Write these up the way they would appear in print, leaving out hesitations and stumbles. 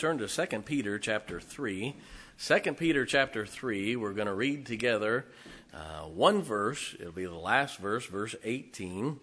turn to 2 Peter chapter 3. 2 Peter chapter 3, we're going to read together one verse. It'll be the last verse, verse 18.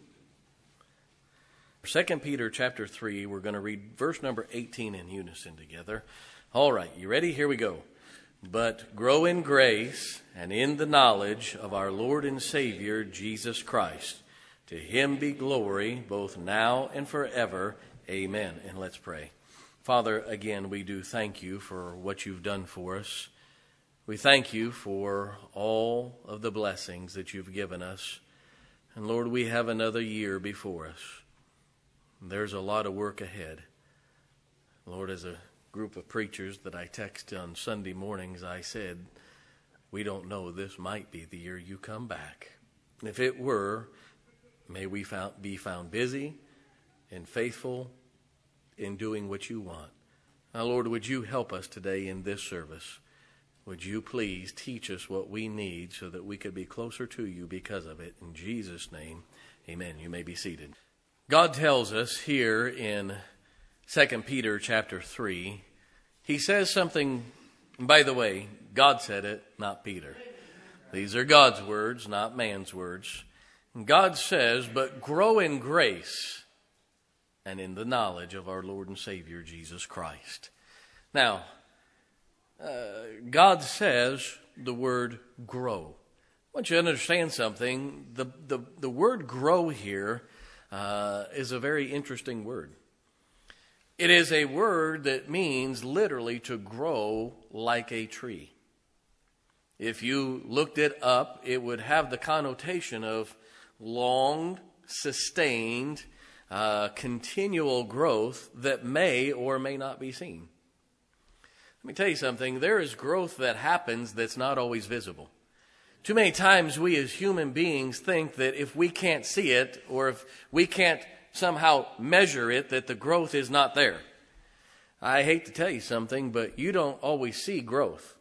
2 Peter chapter 3, we're going to read verse number 18 in unison together. All right, you ready? Here we go. But grow in grace and in the knowledge of our Lord and Savior, Jesus Christ. To him be glory, both now and forever. Amen. And let's pray. Father, again, we do thank you for what you've done for us. We thank you for all of the blessings that you've given us. And Lord, we have another year before us. There's a lot of work ahead. Lord, as a group of preachers that I text on Sunday mornings, I said, we don't know, this might be the year you come back. If it were, may we be found busy and faithful in doing what you want. Now, Lord, would you help us today in this service? Would you please teach us what we need so that we could be closer to you because of it? In Jesus' name, amen. You may be seated. God tells us here in 2 Peter chapter 3, he says something, and by the way, God said it, not Peter. These are God's words, not man's words. And God says, but grow in grace and in the knowledge of our Lord and Savior, Jesus Christ. Now, God says the word grow. I want you to understand something. The word grow here is a very interesting word. It is a word that means literally to grow like a tree. If you looked it up, it would have the connotation of long, sustained, continual growth that may or may not be seen. Let me tell you something. There is growth that happens that's not always visible. Too many times we as human beings think that if we can't see it or if we can't somehow measure it, that the growth is not there. I hate to tell you something, but you don't always see growth.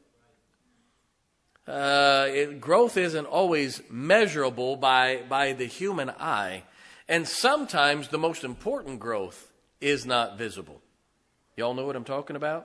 Growth isn't always measurable by the human eye. And sometimes the most important growth is not visible. Y'all know what I'm talking about?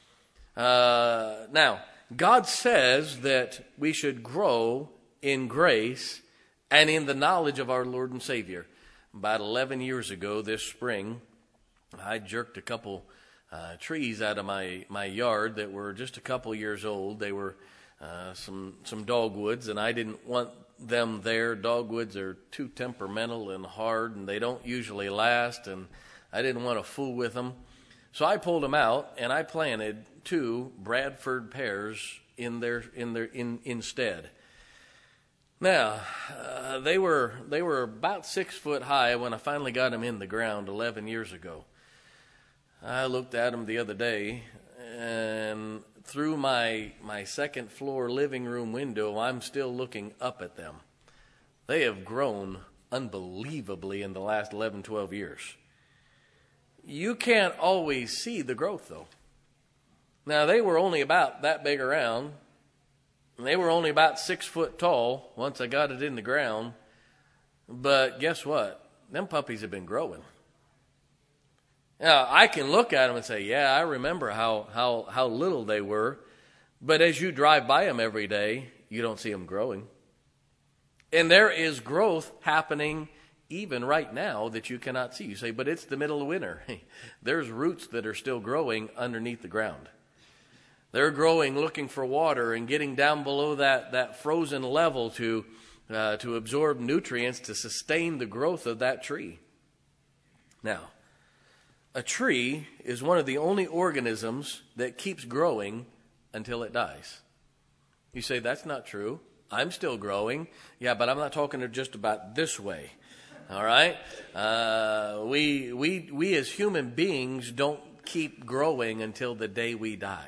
Now, God says that we should grow in grace and in the knowledge of our Lord and Savior. About 11 years ago this spring, I jerked a couple trees out of my yard that were just a couple years old. They were some dogwoods, and I didn't want them there. Dogwoods are too temperamental and hard, and they don't usually last, and I didn't want to fool with them. So I pulled them out, and I planted 2 Bradford pears instead. Now, they were about 6 foot high when I finally got them in the ground 11 years ago. I looked at them the other day, and through my second floor living room window, I'm still looking up at them. They have grown unbelievably in the last 11, 12 years. You can't always see the growth, though. Now, they were only about that big around, and they were only about 6 foot tall once I got it in the ground. But guess what? Them puppies have been growing. Now, I can look at them and say, yeah, I remember how little they were. But as you drive by them every day, you don't see them growing. And there is growth happening even right now that you cannot see. You say, but it's the middle of winter. There's roots that are still growing underneath the ground. They're growing, looking for water and getting down below that frozen level to absorb nutrients to sustain the growth of that tree. Now, a tree is one of the only organisms that keeps growing until it dies. You say, that's not true. I'm still growing. Yeah, but I'm not talking just about this way. All right? We as human beings don't keep growing until the day we die.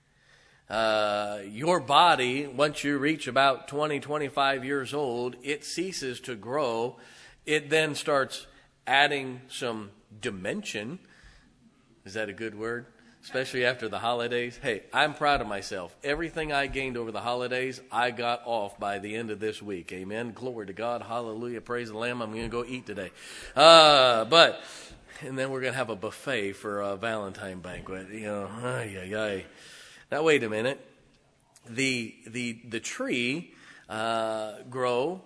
Your body, once you reach about 20, 25 years old, it ceases to grow. It then starts adding some dimension. Is that a good word? Especially after the holidays. Hey, I'm proud of myself. Everything I gained over the holidays, I got off by the end of this week. Amen. Glory to God. Hallelujah. Praise the Lamb. I'm going to go eat today. But and then we're going to have a buffet for a Valentine banquet. Now, wait a minute. The tree grow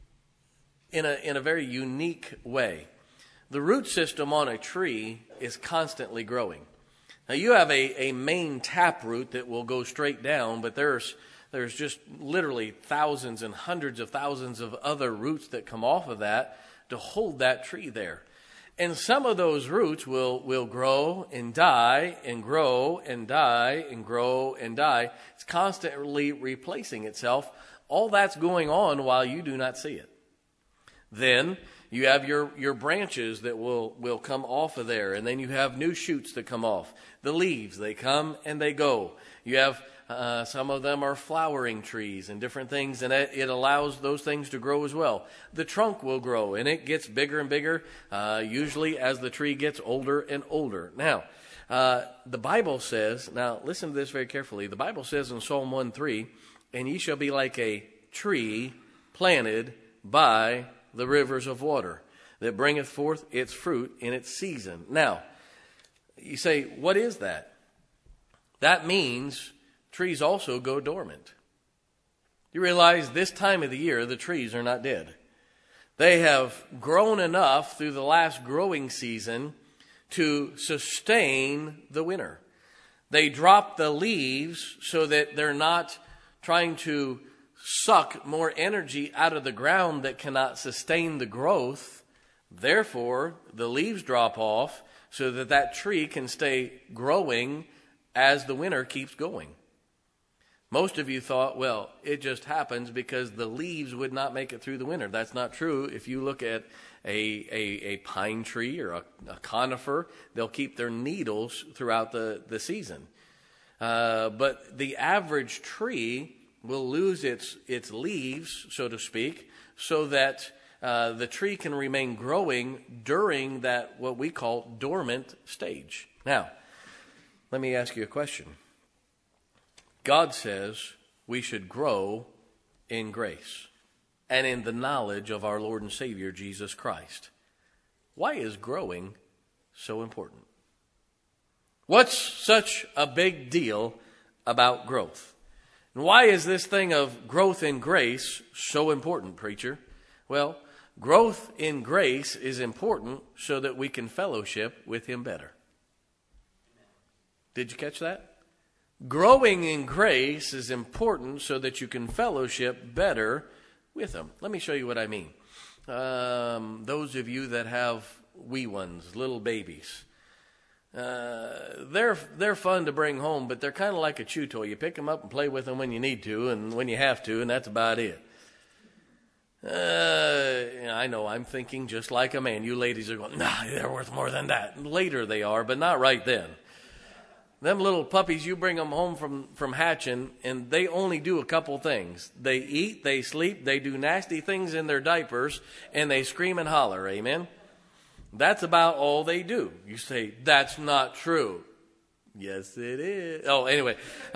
in a very unique way. The root system on a tree is constantly growing. Now, you have a main tap root that will go straight down, but there's just literally thousands and hundreds of thousands of other roots that come off of that to hold that tree there. And some of those roots will grow and die and grow and die and grow and die. It's constantly replacing itself. All that's going on while you do not see it. Then you have your branches that will come off of there, and then you have new shoots that come off. The leaves, they come and they go. You have some of them are flowering trees and different things, and it allows those things to grow as well. The trunk will grow, and it gets bigger and bigger, usually as the tree gets older and older. Now, the Bible says, now listen to this very carefully. The Bible says in Psalm 1:3, "And ye shall be like a tree planted by the rivers of water, that bringeth forth its fruit in its season." Now, you say, what is that? That means trees also go dormant. You realize this time of the year, the trees are not dead. They have grown enough through the last growing season to sustain the winter. They drop the leaves so that they're not trying to suck more energy out of the ground that cannot sustain the growth. Therefore, the leaves drop off so that that tree can stay growing as the winter keeps going. Most of you thought, well, it just happens because the leaves would not make it through the winter. That's not true. If you look at a pine tree or a conifer, they'll keep their needles throughout the season. But the average tree will lose its leaves, so to speak, so that the tree can remain growing during that what we call dormant stage. Now, let me ask you a question. God says we should grow in grace and in the knowledge of our Lord and Savior, Jesus Christ. Why is growing so important? What's such a big deal about growth? And why is this thing of growth in grace so important, preacher? Well, growth in grace is important so that we can fellowship with Him better. Did you catch that? Growing in grace is important so that you can fellowship better with Him. Let me show you what I mean. Those of you that have wee ones, little babies, they're fun to bring home, but they're kind of like a chew toy. You pick them up and play with them when you need to and when you have to, and that's about it. I know I'm thinking just like a man. You ladies are going, nah, they're worth more than that. Later they are, but not right then. Them little puppies, you bring them home from hatching, and they only do a couple things. They eat, they sleep, they do nasty things in their diapers, and they scream and holler, amen? That's about all they do. You say, that's not true. Yes, it is. Oh, anyway.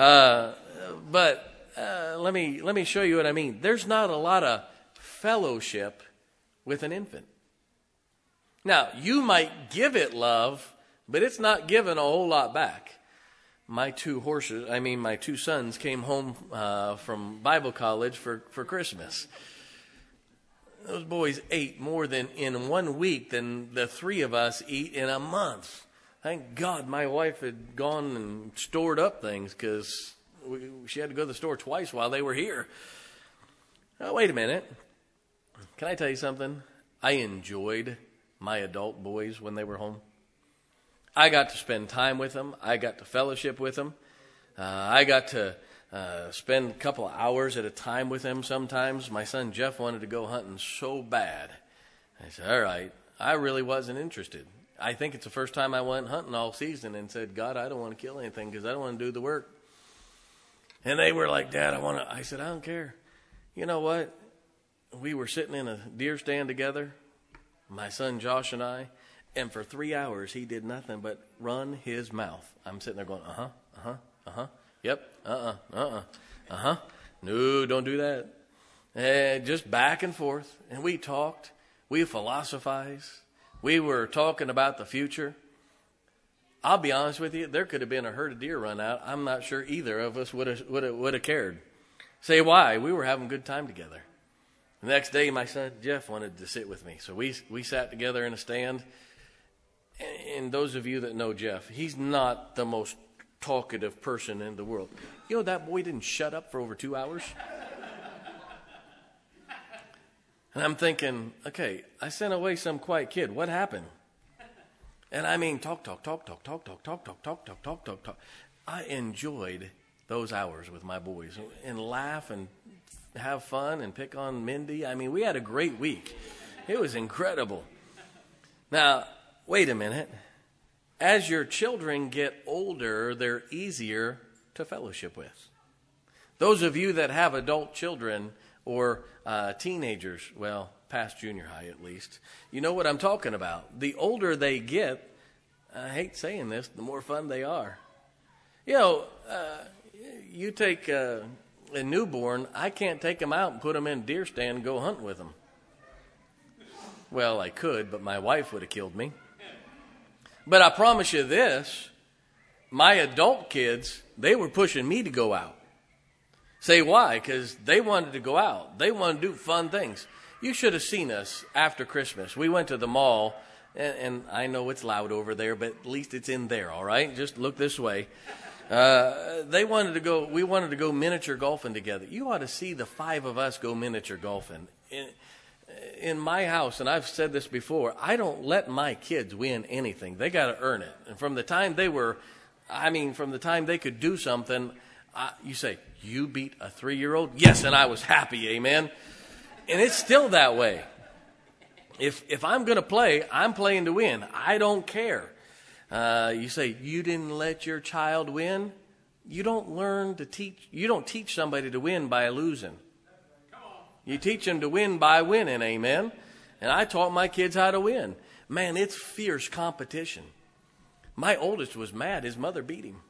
But let me show you what I mean. There's not a lot of fellowship with an infant. Now, you might give it love, but it's not giving a whole lot back. My two sons came home from Bible college for Christmas. Those boys ate more than in 1 week than the three of us eat in a month. Thank God my wife had gone and stored up things because she had to go to the store twice while they were here. Now, wait a minute. Can I tell you something? I enjoyed my adult boys when they were home. I got to spend time with them. I got to fellowship with them. I got to spend a couple of hours at a time with them sometimes. My son Jeff wanted to go hunting so bad. I said, all right. I really wasn't interested. I think it's the first time I went hunting all season and said, God, I don't want to kill anything because I don't want to do the work. And they were like, Dad, I said, I don't care. You know what? We were sitting in a deer stand together, my son Josh and I, and for 3 hours, he did nothing but run his mouth. I'm sitting there going, yep, no, don't do that. And just back and forth. And we talked, we philosophized, We were talking about the future. I'll be honest with you, there could have been a herd of deer run out. I'm not sure either of us would have cared. Say why? We were having a good time together. The next day, my son Jeff wanted to sit with me. So we sat together in a stand. And those of you that know Jeff, he's not the most talkative person in the world. You know, that boy didn't shut up for over 2 hours. And I'm thinking, okay, I sent away some quiet kid. What happened? And I mean, talk. I enjoyed those hours with my boys and laugh and have fun and pick on Mindy. I mean, we had a great week. It was incredible. Now, wait a minute. As your children get older, they're easier to fellowship with. Those of you that have adult children or teenagers, well, past junior high at least, you know what I'm talking about. The older they get, I hate saying this, the more fun they are. You know, you take a newborn, I can't take them out and put them in a deer stand and go hunt with them. Well, I could, but my wife would have killed me. But I promise you this, my adult kids, they were pushing me to go out. Say why? Because they wanted to go out. They wanted to do fun things. You should have seen us after Christmas. We went to the mall, and I know it's loud over there, but at least it's in there, all right? Just look this way. We wanted to go miniature golfing together. You ought to see the 5 of us go miniature golfing. In my house, and I've said this before, I don't let my kids win anything. They got to earn it. And from the time they could do something, you say, you beat a 3-year-old? Yes, and I was happy, amen? And it's still that way. If I'm going to play, I'm playing to win. I don't care. You say, you didn't let your child win? You don't teach somebody to win by losing. You teach them to win by winning, amen? And I taught my kids how to win. Man, it's fierce competition. My oldest was mad his mother beat him.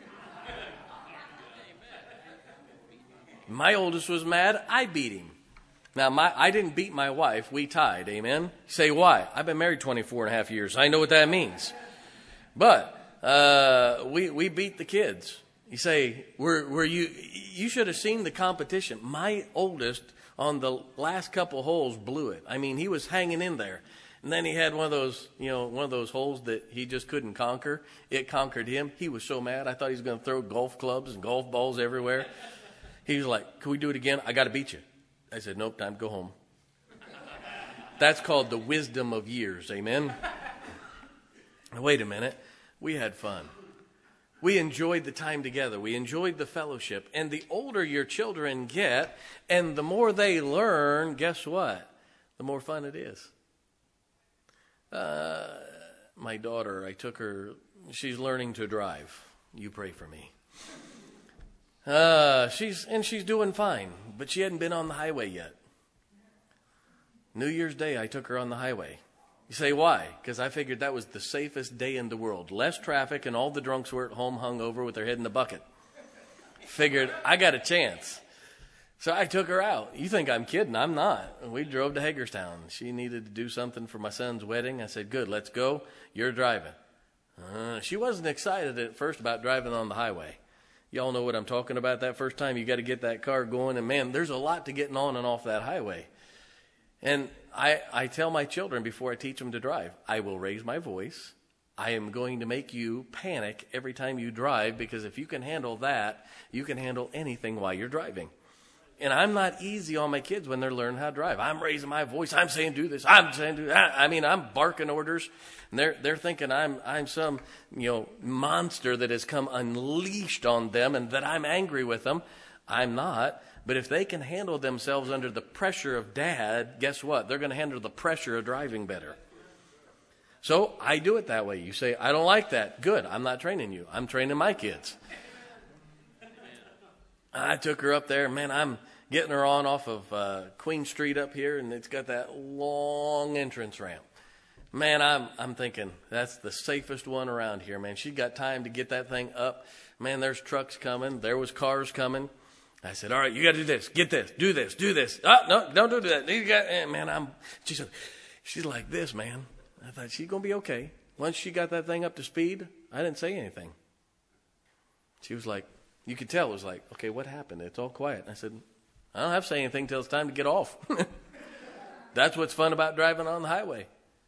My oldest was mad I beat him. Now, I didn't beat my wife. We tied, amen? Say why? I've been married 24 and a half years. I know what that means. But we beat the kids. You say, you should have seen the competition. My oldest, on the last couple holes, blew it. I mean, he was hanging in there. And then he had one of those holes that he just couldn't conquer. It conquered him. He was so mad. I thought he was going to throw golf clubs and golf balls everywhere. He was like, can we do it again? I got to beat you. I said, nope, time to go home. That's called the wisdom of years. Amen. Wait a minute. We had fun. We enjoyed the time together. We enjoyed the fellowship. And the older your children get and the more they learn, guess what? The more fun it is. My daughter, I took her, she's learning to drive. You pray for me. She's doing fine, but she hadn't been on the highway yet. New Year's Day, I took her on the highway. You say, why? Because I figured that was the safest day in the world. Less traffic and all the drunks were at home hungover with their head in the bucket. Figured I got a chance. So I took her out. You think I'm kidding? I'm not. We drove to Hagerstown. She needed to do something for my son's wedding. I said, good, let's go. You're driving. She wasn't excited at first about driving on the highway. Y'all know what I'm talking about. That first time you got to get that car going. And, man, there's a lot to getting on and off that highway. And I tell my children before I teach them to drive, I will raise my voice. I am going to make you panic every time you drive, because if you can handle that, you can handle anything while you're driving. And I'm not easy on my kids when they're learning how to drive. I'm raising my voice. I'm saying do this. I'm saying do that. I mean, I'm barking orders. And they're thinking I'm some, monster that has come unleashed on them and that I'm angry with them. I'm not. But if they can handle themselves under the pressure of dad, guess what? They're going to handle the pressure of driving better. So I do it that way. You say, I don't like that. Good. I'm not training you. I'm training my kids. I took her up there. Man, I'm getting her on off of Queen Street up here, and it's got that long entrance ramp. Man, I'm thinking that's the safest one around here, man. She's got time to get that thing up. Man, there's trucks coming. There was cars coming. I said, all right, you got to do this. Get this. Do this. Do this. Oh, no, don't do that. Man, she's like this, man. I thought, she's going to be okay. Once she got that thing up to speed, I didn't say anything. She was like, you could tell it was like, okay, what happened? It's all quiet. I said, I don't have to say anything until it's time to get off. That's what's fun about driving on the highway.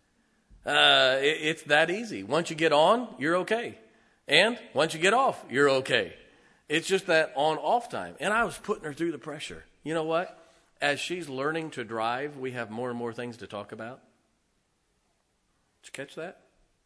It's that easy. Once you get on, you're okay. And once you get off, you're okay. It's just that on-off time. And I was putting her through the pressure. You know what? As she's learning to drive, we have more and more things to talk about. Did you catch that?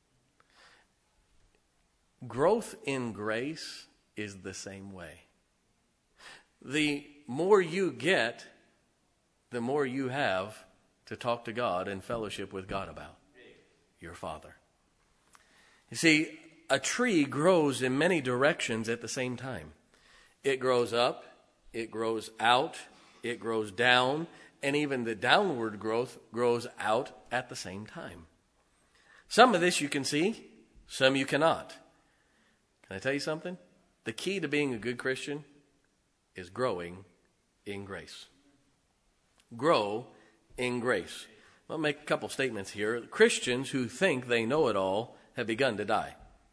Growth in grace is the same way. The more you get, the more you have to talk to God and fellowship with God about. Your Father. You see, a tree grows in many directions at the same time. It grows up, it grows out, it grows down, and even the downward growth grows out at the same time. Some of this you can see, some you cannot. Can I tell you something? The key to being a good Christian is growing in grace. Grow in grace. I'll make a couple statements here. Christians who think they know it all have begun to die.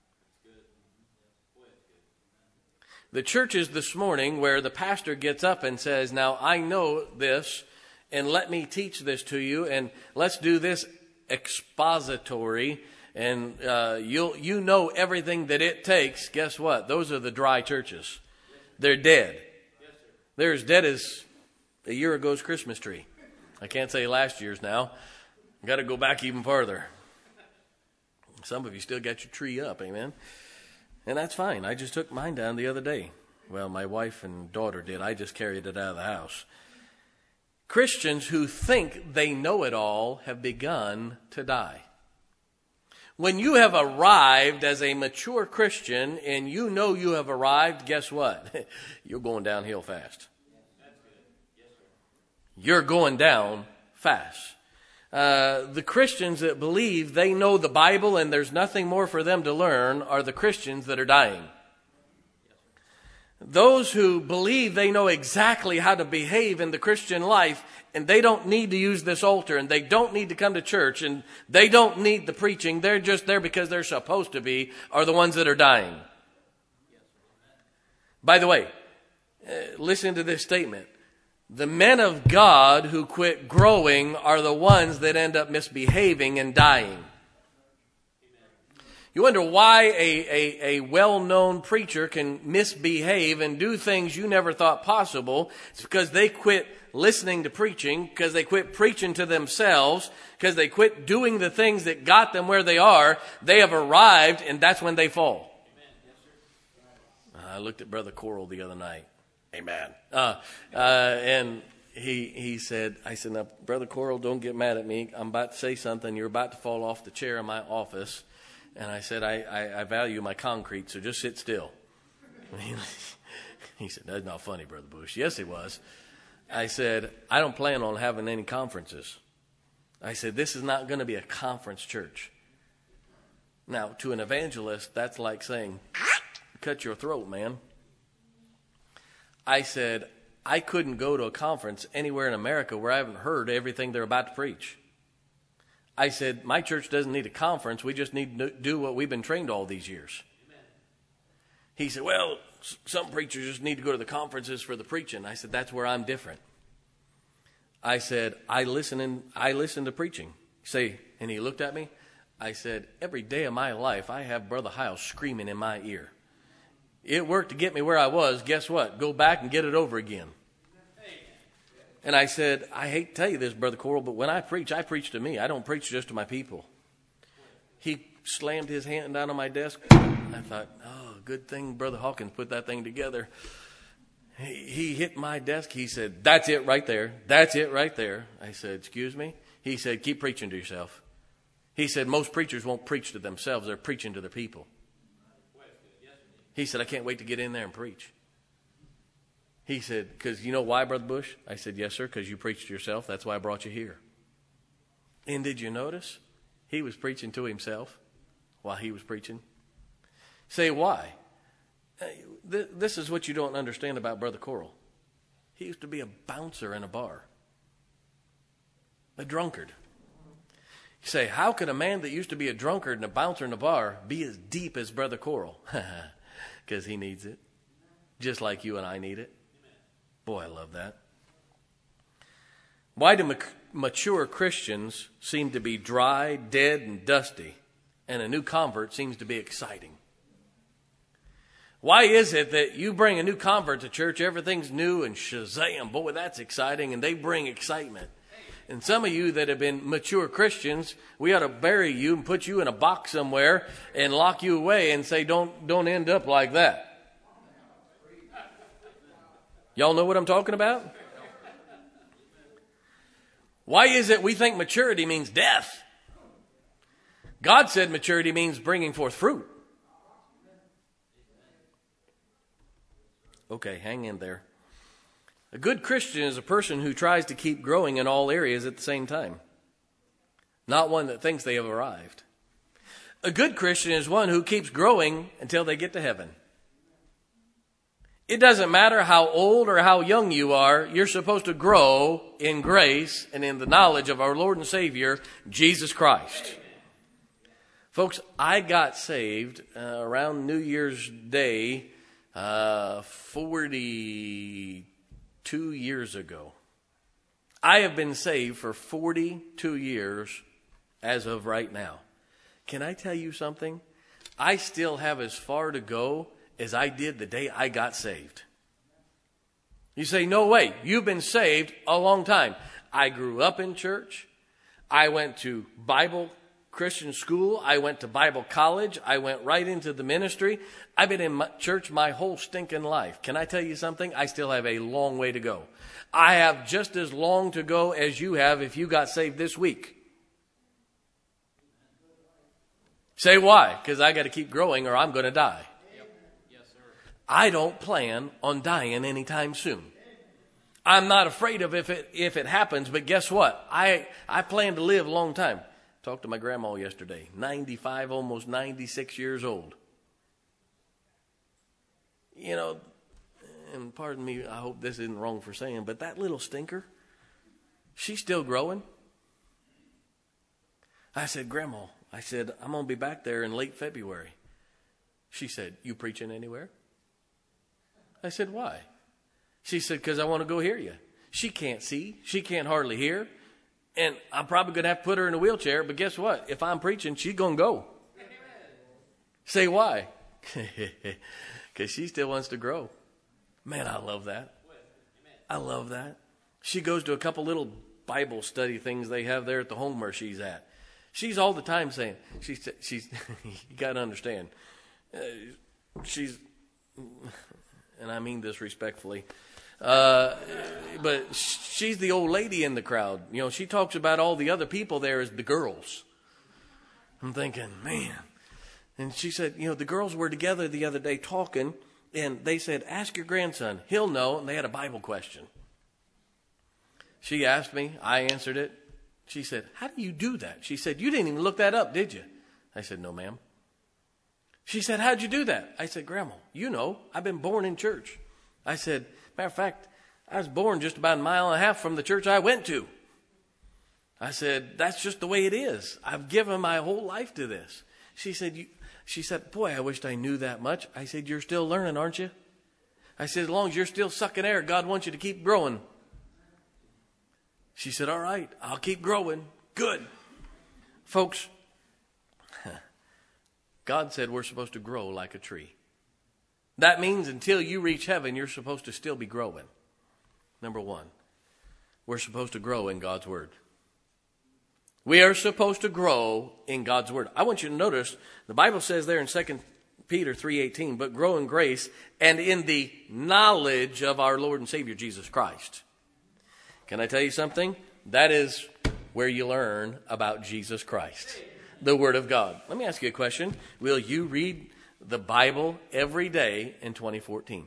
The churches this morning where the pastor gets up and says, now I know this, and let me teach this to you, and let's do this expository, and you know everything that it takes. Guess what? Those are the dry churches. They're dead. They're as dead as a year ago's Christmas tree. I can't say last year's now. I've got to go back even farther. Some of you still got your tree up, amen? And that's fine. I just took mine down the other day. Well, my wife and daughter did. I just carried it out of the house. Christians who think they know it all have begun to die. When you have arrived as a mature Christian and you know you have arrived, guess what? You're going downhill fast. You're going down fast. The Christians that believe they know the Bible and there's nothing more for them to learn are the Christians that are dying. Those who believe they know exactly how to behave in the Christian life and they don't need to use this altar and they don't need to come to church and they don't need the preaching, they're just there because they're supposed to be, are the ones that are dying. By the way, listen to this statement. The men of God who quit growing are the ones that end up misbehaving and dying. You wonder why a well-known preacher can misbehave and do things you never thought possible. It's because they quit listening to preaching, because they quit preaching to themselves, because they quit doing the things that got them where they are. They have arrived, and that's when they fall. I looked at Brother Coral the other night. Amen. And he said, I said, now, Brother Coral, don't get mad at me. I'm about to say something. You're about to fall off the chair in my office. And I said, I value my concrete, so just sit still. He said, that's not funny, Brother Bush. Yes, it was. I said, I don't plan on having any conferences. I said, this is not going to be a conference church. Now, to an evangelist, that's like saying, cut your throat, man. I said, I couldn't go to a conference anywhere in America where I haven't heard everything they're about to preach. I said, my church doesn't need a conference. We just need to do what we've been trained all these years. Amen. He said, well, some preachers just need to go to the conferences for the preaching. I said, that's where I'm different. I said, I listen to preaching. And he looked at me. I said, every day of my life, I have Brother Hiles screaming in my ear. It worked to get me where I was. Guess what? Go back and get it over again. And I said, I hate to tell you this, Brother Coral, but when I preach to me. I don't preach just to my people. He slammed his hand down on my desk. I thought, oh, good thing Brother Hawkins put that thing together. He hit my desk. He said, that's it right there. That's it right there. I said, excuse me? He said, keep preaching to yourself. He said, most preachers won't preach to themselves. They're preaching to their people. He said, I can't wait to get in there and preach. He said, because you know why, Brother Bush? I said, yes, sir, because you preached to yourself. That's why I brought you here. And did you notice? He was preaching to himself while he was preaching. Say, why? This is what you don't understand about Brother Coral. He used to be a bouncer in a bar. A drunkard. You say, how can a man that used to be a drunkard and a bouncer in a bar be as deep as Brother Coral? Because he needs it. Just like you and I need it. Boy, I love that. Why do mature Christians seem to be dry, dead, and dusty, and a new convert seems to be exciting? Why is it that you bring a new convert to church, everything's new, and shazam, boy, that's exciting, and they bring excitement? And some of you that have been mature Christians, we ought to bury you and put you in a box somewhere and lock you away and say, don't end up like that. Y'all know what I'm talking about? Why is it we think maturity means death? God said maturity means bringing forth fruit. Okay, hang in there. A good Christian is a person who tries to keep growing in all areas at the same time. Not one that thinks they have arrived. A good Christian is one who keeps growing until they get to heaven. It doesn't matter how old or how young you are, you're supposed to grow in grace and in the knowledge of our Lord and Savior, Jesus Christ. Folks, I got saved around New Year's Day 42 years ago. I have been saved for 42 years as of right now. Can I tell you something? I still have as far to go as I did the day I got saved. You say, no way, you've been saved a long time. I grew up in church. I went to Bible Christian school. I went to Bible college. I went right into the ministry. I've been in church my whole stinking life. Can I tell you something? I still have a long way to go. I have just as long to go as you have if you got saved this week. Say why? Because I got to keep growing or I'm going to die. I don't plan on dying anytime soon. I'm not afraid of if it happens, but guess what? I plan to live a long time. Talked to my grandma yesterday, 95, almost 96 years old. You know, and pardon me, I hope this isn't wrong for saying, but that little stinker, she's still growing. I said, Grandma, I said, I'm going to be back there in late February. She said, you preaching anywhere? I said, why? She said, because I want to go hear you. She can't see. She can't hardly hear. And I'm probably going to have to put her in a wheelchair. But guess what? If I'm preaching, she's going to go. Say why? Because she still wants to grow. Man, I love that. I love that. She goes to a couple little Bible study things they have there at the home where she's at. She's all the time saying, she's you got to understand, she's, and I mean this respectfully, but she's the old lady in the crowd. You know, she talks about all the other people there as the girls. I'm thinking, man. And she said, you know, the girls were together the other day talking, and they said, ask your grandson. He'll know. And they had a Bible question. She asked me. I answered it. She said, how do you do that? She said, you didn't even look that up, did you? I said, no, ma'am. She said, how'd you do that? I said, Grandma, you know, I've been born in church. I said, matter of fact, I was born just about 1.5 miles from the church I went to. I said, that's just the way it is. I've given my whole life to this. She said, boy, I wished I knew that much. I said, you're still learning, aren't you? I said, as long as you're still sucking air, God wants you to keep growing. She said, all right, I'll keep growing. Good. Folks, God said we're supposed to grow like a tree. That means until you reach heaven, you're supposed to still be growing. Number one, we're supposed to grow in God's Word. We are supposed to grow in God's Word. I want you to notice, the Bible says there in 2 Peter 3:18, but grow in grace and in the knowledge of our Lord and Savior, Jesus Christ. Can I tell you something? That is where you learn about Jesus Christ, the Word of God. Let me ask you a question. Will you read the Bible every day in 2014?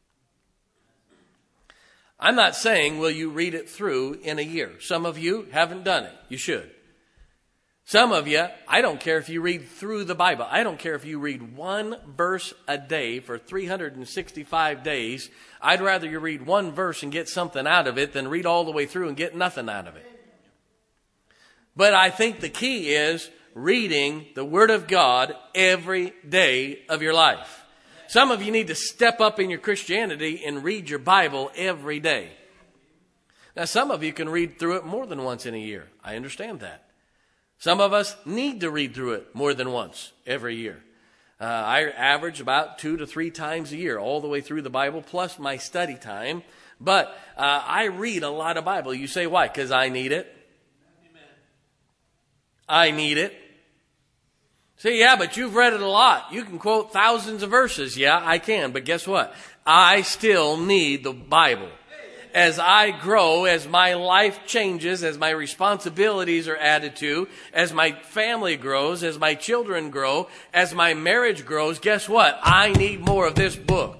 I'm not saying will you read it through in a year. Some of you haven't done it. You should. Some of you, I don't care if you read through the Bible. I don't care if you read one verse a day for 365 days. I'd rather you read one verse and get something out of it than read all the way through and get nothing out of it. But I think the key is reading the Word of God every day of your life. Some of you need to step up in your Christianity and read your Bible every day. Now, some of you can read through it more than once in a year. I understand that. Some of us need to read through it more than once every year. I average about 2 to 3 times a year, all the way through the Bible, plus my study time. But I read a lot of Bible. You say, why? Because I need it. Amen. I need it. Say, yeah, but you've read it a lot. You can quote thousands of verses. Yeah, I can. But guess what? I still need the Bible. As I grow, as my life changes, as my responsibilities are added to, as my family grows, as my children grow, as my marriage grows, guess what? I need more of this book.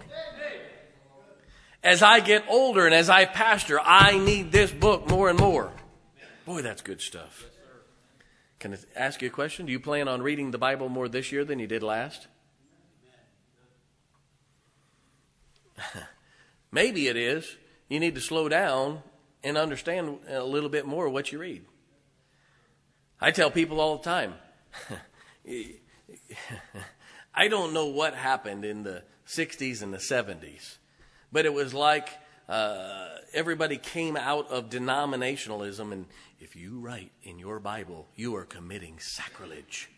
As I get older and as I pastor, I need this book more and more. Boy, that's good stuff. Can I ask you a question? Do you plan on reading the Bible more this year than you did last? Maybe it is. You need to slow down and understand a little bit more what you read. I tell people all the time, I don't know what happened in the 60s and the 70s, but it was like everybody came out of denominationalism, and if you write in your Bible, you are committing sacrilege.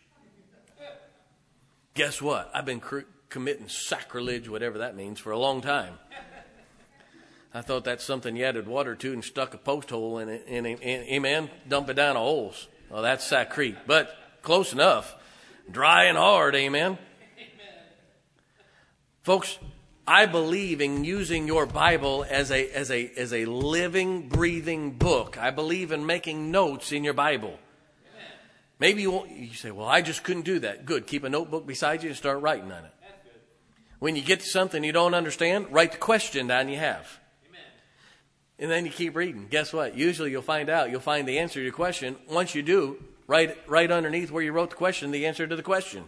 Guess what? I've been committing sacrilege, whatever that means, for a long time. I thought that's something you added water to and stuck a post hole in it, and amen, dump it down a holes. Well, that's sacrete, but close enough. Dry and hard, amen. Folks, I believe in using your Bible as a living, breathing book. I believe in making notes in your Bible. Maybe you say, well, I just couldn't do that. Good. Keep a notebook beside you and start writing on it. When you get to something you don't understand, write the question down you have. And then you keep reading. Guess what? Usually you'll find the answer to your question. Once you do, right underneath where you wrote the question, the answer to the question.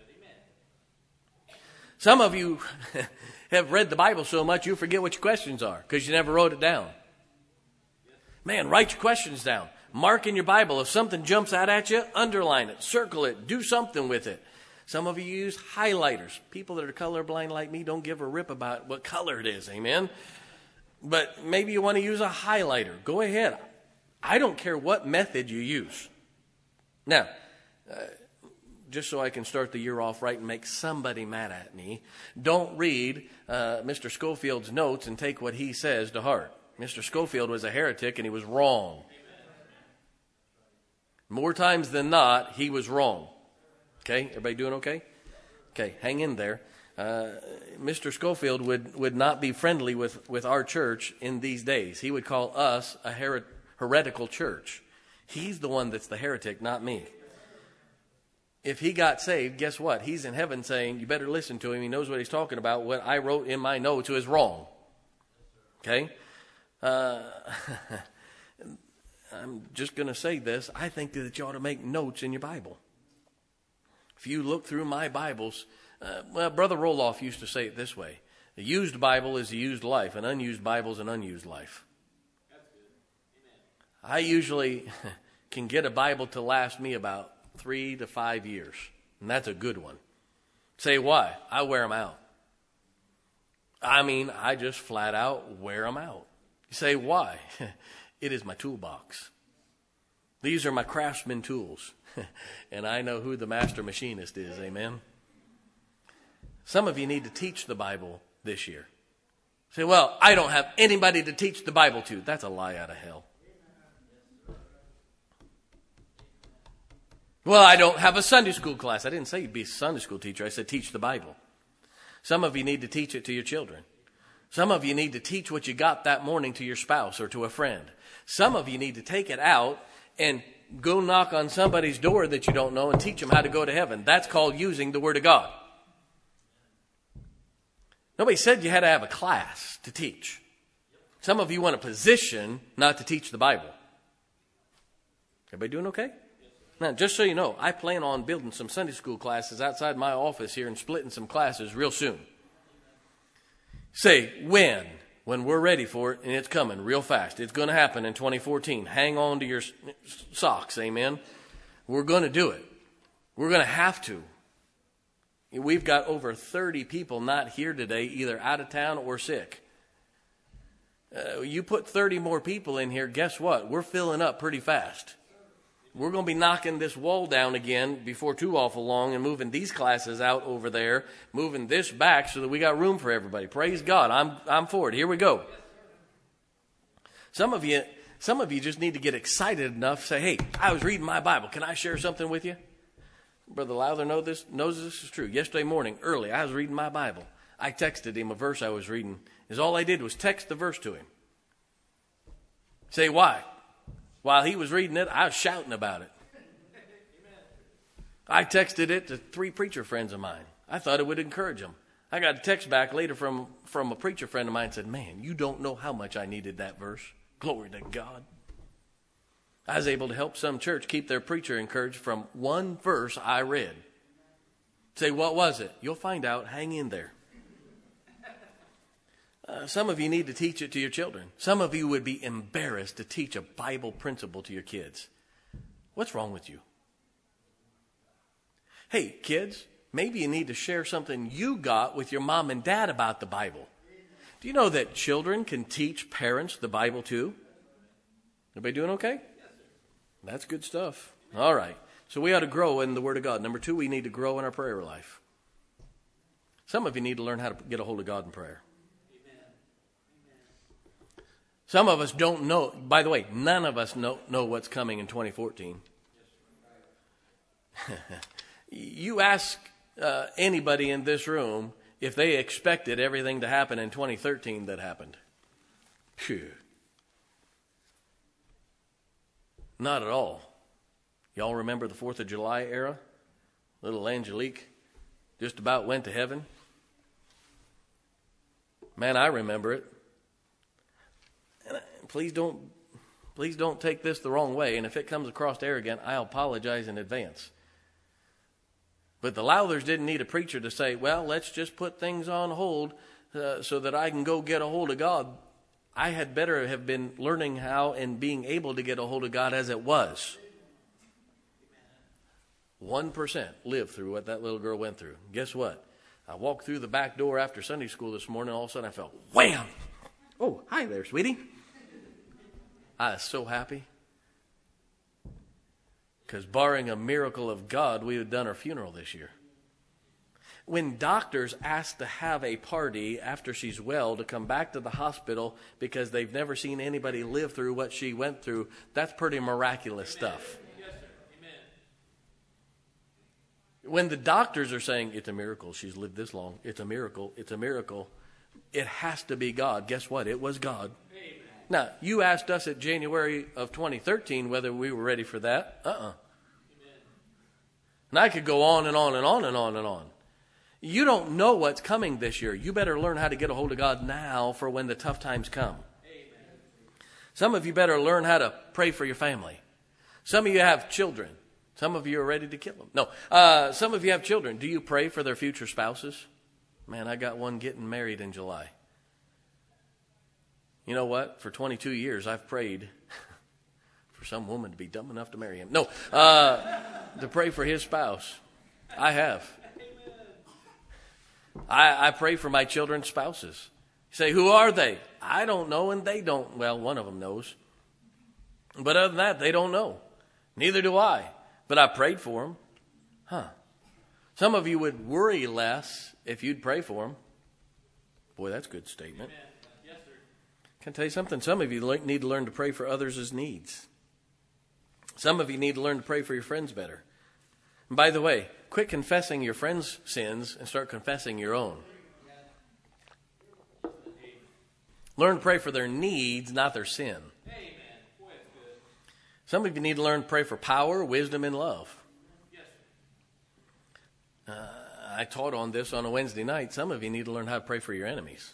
Some of you have read the Bible so much you forget what your questions are because you never wrote it down. Man, write your questions down. Mark in your Bible. If something jumps out at you, underline it, circle it, do something with it. Some of you use highlighters. People that are colorblind like me don't give a rip about what color it is. Amen? But maybe you want to use a highlighter. Go ahead. I don't care what method you use. Now, just so I can start the year off right and make somebody mad at me, don't read Mr. Schofield's notes and take what he says to heart. Mr. Schofield was a heretic and he was wrong. More times than not, he was wrong. Okay? Everybody doing okay? Okay, hang in there. Mr. Schofield would not be friendly with our church in these days. He would call us a heretical church. He's the one that's the heretic, not me. If he got saved, guess what? He's in heaven saying, you better listen to him. He knows what he's talking about. What I wrote in my notes is wrong. Okay? I'm just going to say this. I think that you ought to make notes in your Bible. If you look through my Bibles, Brother Roloff used to say it this way. A used Bible is a used life. An unused Bible is an unused life. That's good. Amen. I usually can get a Bible to last me about 3 to 5 years. And that's a good one. Say why? I wear them out. I mean, I just flat out wear them out. You say why? It is my toolbox. These are my craftsman tools. And I know who the master machinist is. Amen. Some of you need to teach the Bible this year. Say, well, I don't have anybody to teach the Bible to. That's a lie out of hell. Well, I don't have a Sunday school class. I didn't say you'd be a Sunday school teacher. I said teach the Bible. Some of you need to teach it to your children. Some of you need to teach what you got that morning to your spouse or to a friend. Some of you need to take it out and go knock on somebody's door that you don't know and teach them how to go to heaven. That's called using the Word of God. Nobody said you had to have a class to teach. Some of you want a position not to teach the Bible. Everybody doing okay? Now, just so you know, I plan on building some Sunday school classes outside my office here and splitting some classes real soon. Say, when? when we're ready for it, and it's coming real fast. It's going to happen in 2014. Hang on to your socks, amen? We're going to do it. We're going to have to. We've got over 30 people not here today, either out of town or sick. You put 30 more people in here, guess what? We're filling up pretty fast. We're going to be knocking this wall down again before too awful long and moving these classes out over there, moving this back so that we got room for everybody. Praise God. I'm for it. Here we go. Some of you just need to get excited enough to say, hey, I was reading my Bible. Can I share something with you? Brother Lowther knows this is true. Yesterday morning, early, I was reading my Bible. I texted him a verse I was reading. All I did was text the verse to him. Say, why? While he was reading it, I was shouting about it. I texted it to 3 preacher friends of mine. I thought it would encourage them. I got a text back later from a preacher friend of mine and said, man, you don't know how much I needed that verse. Glory to God. I was able to help some church keep their preacher encouraged from one verse I read. Say, what was it? You'll find out. Hang in there. Some of you need to teach it to your children. Some of you would be embarrassed to teach a Bible principle to your kids. What's wrong with you? Hey, kids, maybe you need to share something you got with your mom and dad about the Bible. Do you know that children can teach parents the Bible too? Everybody doing okay? That's good stuff. All right. So we ought to grow in the Word of God. Number 2, we need to grow in our prayer life. Some of you need to learn how to get a hold of God in prayer. Some of us don't know. By the way, none of us know what's coming in 2014. You ask anybody in this room if they expected everything to happen in 2013 that happened. Phew. Not at all. Y'all remember the 4th of July era? Little Angelique just about went to heaven. Man, I remember it. And please don't take this the wrong way. And if it comes across arrogant, I'll apologize in advance. But the Lowthers didn't need a preacher to say, well, let's just put things on hold so that I can go get a hold of God. I had better have been learning how and being able to get a hold of God as it was. 1% lived through what that little girl went through. Guess what? I walked through the back door after Sunday school this morning. All of a sudden I felt, wham! Oh, hi there, sweetie. I was so happy. Because barring a miracle of God, we would have done her funeral this year. When doctors ask to have a party after she's well to come back to the hospital because they've never seen anybody live through what she went through, that's pretty miraculous stuff. Yes, sir. Amen. When the doctors are saying, it's a miracle, she's lived this long, it's a miracle, it has to be God. Guess what? It was God. Amen. Now, you asked us at January of 2013 whether we were ready for that. Amen. And I could go on and on and on and on and on. You don't know what's coming this year. You better learn how to get a hold of God now for when the tough times come. Amen. Some of you better learn how to pray for your family. Some of you have children. Some of you are ready to kill them. No, some of you have children. Do you pray for their future spouses? Man, I got one getting married in July. You know what? For 22 years, I've prayed for some woman to be dumb enough to marry him. No, to pray for his spouse. I have. I pray for my children's spouses. You say, who are they? I don't know, and they don't. Well, one of them knows. But other than that, they don't know. Neither do I. But I prayed for them. Some of you would worry less if you'd pray for them. Boy, that's a good statement. Amen. Yes, sir. Can I tell you something? Some of you need to learn to pray for others' needs. Some of you need to learn to pray for your friends better. And by the way, quit confessing your friends' sins and start confessing your own. Learn to pray for their needs, not their sin. Amen. Boy, that's good. Some of you need to learn to pray for power, wisdom, and love. Yes, sir. I taught on this on a Wednesday night. Some of you need to learn how to pray for your enemies.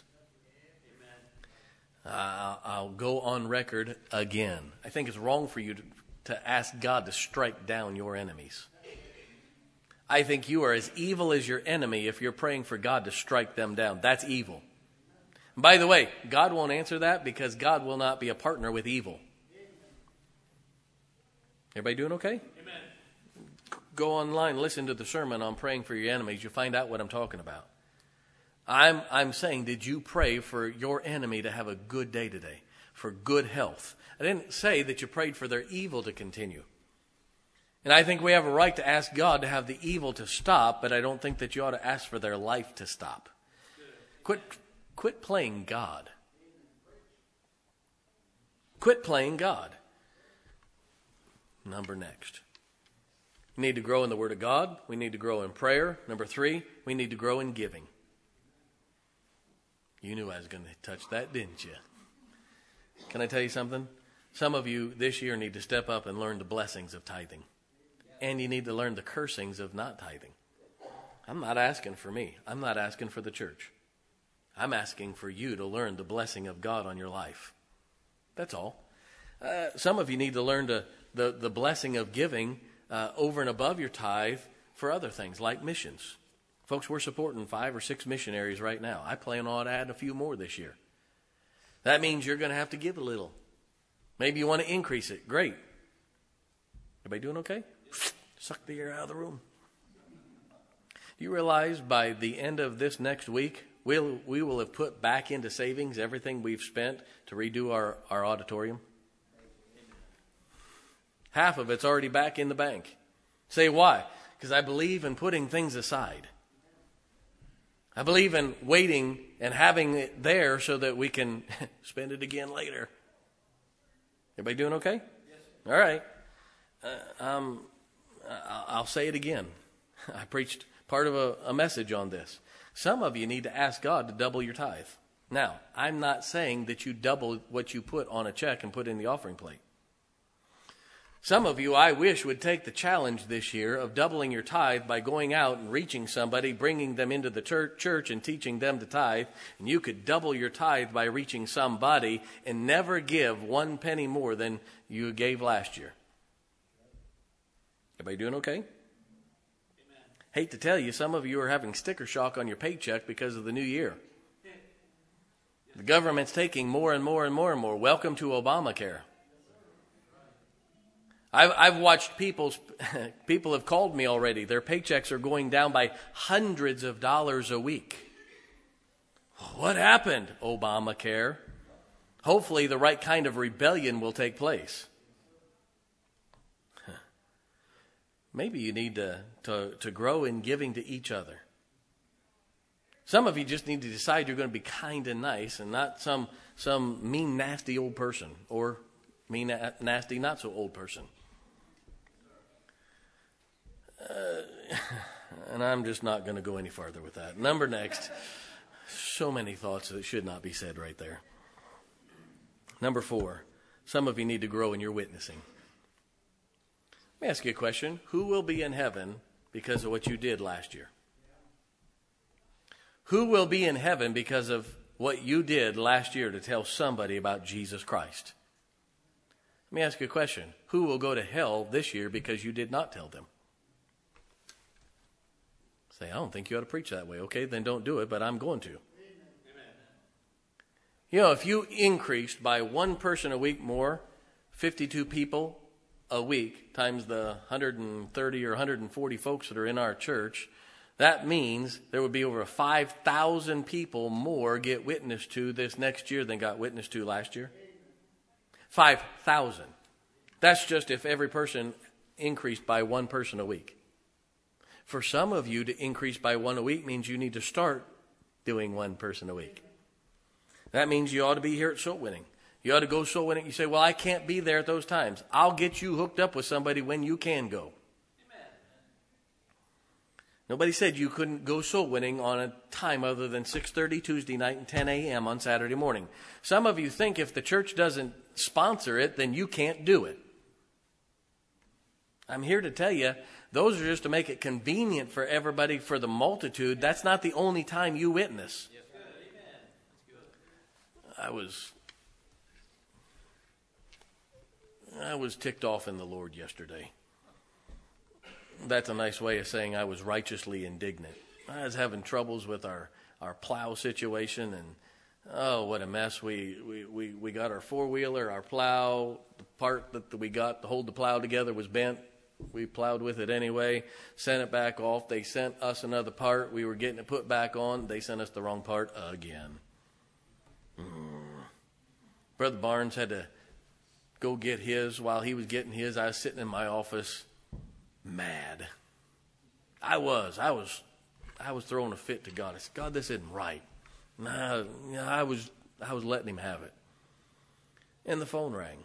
Amen. I'll go on record again. I think it's wrong for you to ask God to strike down your enemies. I think you are as evil as your enemy if you're praying for God to strike them down. That's evil. By the way, God won't answer that because God will not be a partner with evil. Everybody doing okay? Amen. Go online, listen to the sermon on praying for your enemies. You'll find out what I'm talking about. I'm saying, did you pray for your enemy to have a good day today, for good health? I didn't say that you prayed for their evil to continue. And I think we have a right to ask God to have the evil to stop, but I don't think that you ought to ask for their life to stop. Quit playing God. Quit playing God. Number next. We need to grow in the Word of God. We need to grow in prayer. Number 3, we need to grow in giving. You knew I was going to touch that, didn't you? Can I tell you something? Some of you this year need to step up and learn the blessings of tithing. And you need to learn the cursings of not tithing. I'm not asking for me. I'm not asking for the church. I'm asking for you to learn the blessing of God on your life. That's all. Some of you need to learn the blessing of giving over and above your tithe for other things like missions. Folks, we're supporting 5 or 6 missionaries right now. I plan on adding a few more this year. That means you're going to have to give a little. Maybe you want to increase it. Great. Everybody doing okay? Suck the air out of the room. Do you realize by the end of this next week, we will have put back into savings everything we've spent to redo our auditorium? Half of it's already back in the bank. Say why? Because I believe in putting things aside. I believe in waiting and having it there so that we can spend it again later. Everybody doing okay? Yes. All right. I'll say it again. I preached part of a message on this. Some of you need to ask God to double your tithe. Now, I'm not saying that you double what you put on a check and put in the offering plate. Some of you, I wish, would take the challenge this year of doubling your tithe by going out and reaching somebody, bringing them into the church and teaching them to tithe. And you could double your tithe by reaching somebody and never give 1 penny more than you gave last year. Everybody doing okay? Amen. Hate to tell you, some of you are having sticker shock on your paycheck because of the new year. The government's taking more and more and more and more. Welcome to Obamacare. I've watched people have called me already. Their paychecks are going down by hundreds of dollars a week. What happened? Obamacare. Hopefully the right kind of rebellion will take place. Maybe you need to grow in giving to each other. Some of you just need to decide you're going to be kind and nice and not some mean, nasty old person or mean, nasty, not so old person. And I'm just not going to go any farther with that. Number next. So many thoughts that should not be said right there. Number 4. Some of you need to grow in your witnessing. Let me ask you a question. Who will be in heaven because of what you did last year? Who will be in heaven because of what you did last year to tell somebody about Jesus Christ? Let me ask you a question. Who will go to hell this year because you did not tell them? Say, I don't think you ought to preach that way. Okay, then don't do it, but I'm going to. Amen. You know, if you increased by 1 person a week more, 52 people a week, times the 130 or 140 folks that are in our church, that means there would be over 5,000 people more get witnessed to this next year than got witnessed to last year. 5,000. That's just if every person increased by 1 person a week. For some of you, to increase by 1 a week means you need to start doing 1 person a week. That means you ought to be here at soul winning. You ought to go soul winning. You say, well, I can't be there at those times. I'll get you hooked up with somebody when you can go. Amen. Nobody said you couldn't go soul winning on a time other than 6:30 Tuesday night and 10 a.m. on Saturday morning. Some of you think if the church doesn't sponsor it, then you can't do it. I'm here to tell you, those are just to make it convenient for everybody, for the multitude. That's not the only time you witness. Yes, good. Amen. That's good. I was ticked off in the Lord yesterday. That's a nice way of saying I was righteously indignant. I was having troubles with our plow situation, and Oh, what a mess. We got our four-wheeler, our plow, the part that we got to hold the plow together was bent. We plowed with it anyway, sent it back off. They sent us another part. We were getting it put back on. They sent us the wrong part again. Brother Barnes had to go get his. While he was getting his, I was sitting in my office mad. I was throwing a fit to God. I said, God, this isn't right. Nah, I was letting him have it. And the phone rang.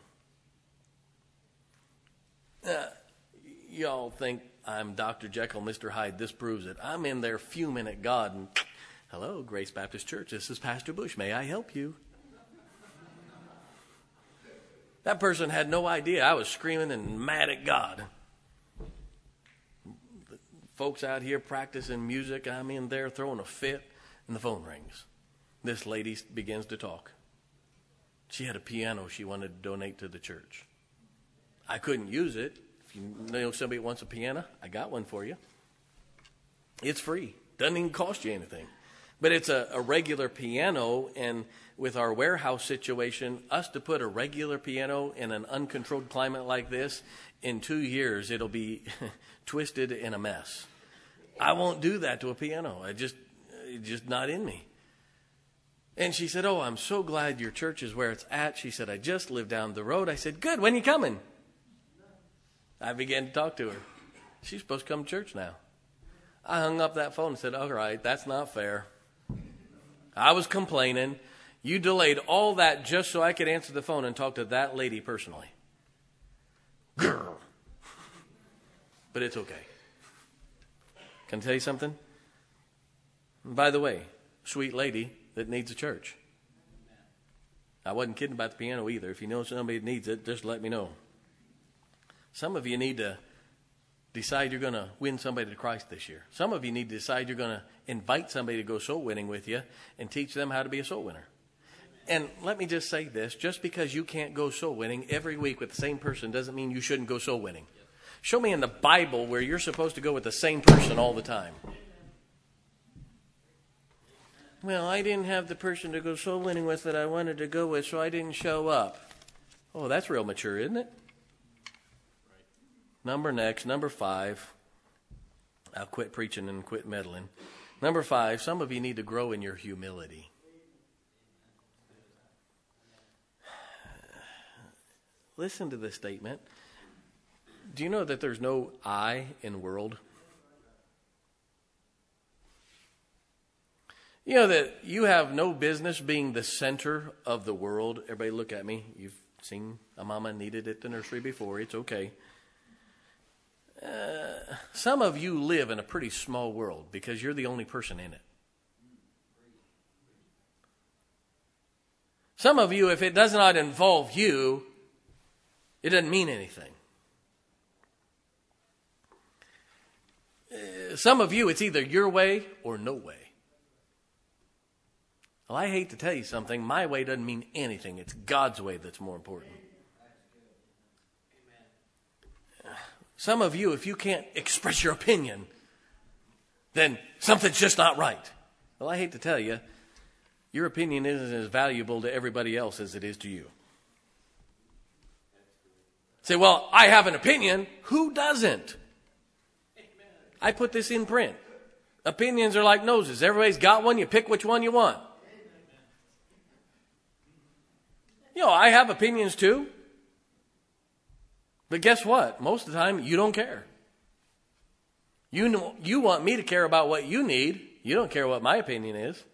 Y'all think I'm Dr. Jekyll, Mr. Hyde. This proves it. I'm in there fuming at God. And, hello, Grace Baptist Church. This is Pastor Bush. May I help you? That person had no idea I was screaming and mad at God. The folks out here practicing music. I'm in there throwing a fit. And the phone rings. This lady begins to talk. She had a piano she wanted to donate to the church. I couldn't use it. If you know somebody that wants a piano, I got one for you. It's free. Doesn't even cost you anything. But it's a regular piano, and with our warehouse situation, us to put a regular piano in an uncontrolled climate like this, in 2 years it'll be twisted in a mess. I won't do that to a piano. It's just not in me. And she said, oh, I'm so glad your church is where it's at. She said, I just live down the road. I said, good, when you coming? I began to talk to her. She's supposed to come to church now. I hung up that phone and said, all right, that's not fair. I was complaining. You delayed all that just so I could answer the phone and talk to that lady personally. Grr. But it's okay. Can I tell you something? By the way, sweet lady that needs a church. I wasn't kidding about the piano either. If you know somebody that needs it, just let me know. Some of you need to decide you're going to win somebody to Christ this year. Some of you need to decide you're going to invite somebody to go soul winning with you and teach them how to be a soul winner. And let me just say this, just because you can't go soul winning every week with the same person doesn't mean you shouldn't go soul winning. Show me in the Bible where you're supposed to go with the same person all the time. Well, I didn't have the person to go soul winning with that I wanted to go with, so I didn't show up. Oh, that's real mature, isn't it? Number 5. I'll quit preaching and quit meddling. Number 5, some of you need to grow in your humility. Listen to this statement. Do you know that there's no I in world? You know that you have no business being the center of the world. Everybody look at me. You've seen a mama needed at the nursery before. It's okay. Some of you live in a pretty small world because you're the only person in it. Some of you, if it does not involve you, it doesn't mean anything. Some of you, it's either your way or no way. Well, I hate to tell you something. My way doesn't mean anything. It's God's way that's more important. Some of you, if you can't express your opinion, then something's just not right. Well, I hate to tell you, your opinion isn't as valuable to everybody else as it is to you. Say, well, I have an opinion. Who doesn't? I put this in print. Opinions are like noses. Everybody's got one. You pick which one you want. You know, I have opinions too. But guess what? Most of the time, you don't care. You want me to care about what you need. You don't care what my opinion is.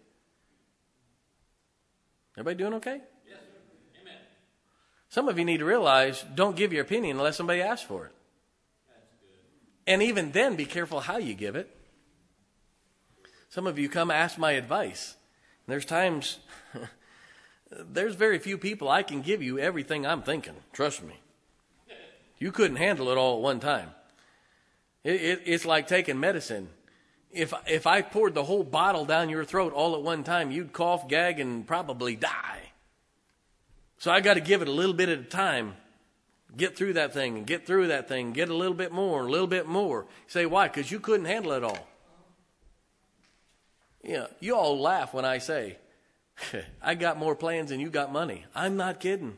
Everybody doing okay? Yes, sir. Amen. Some of you need to realize, don't give your opinion unless somebody asks for it. That's good. And even then, be careful how you give it. Some of you come ask my advice. And there's times, there's very few people I can give you everything I'm thinking. Trust me. You couldn't handle it all at one time. It's like taking medicine. If I poured the whole bottle down your throat all at one time, you'd cough, gag, and probably die. So I got to give it a little bit at a time. Get through that thing and get through that thing. Get a little bit more, a little bit more. You say, why? Because you couldn't handle it all. Yeah, you all laugh when I say, I got more plans than you got money. I'm not kidding.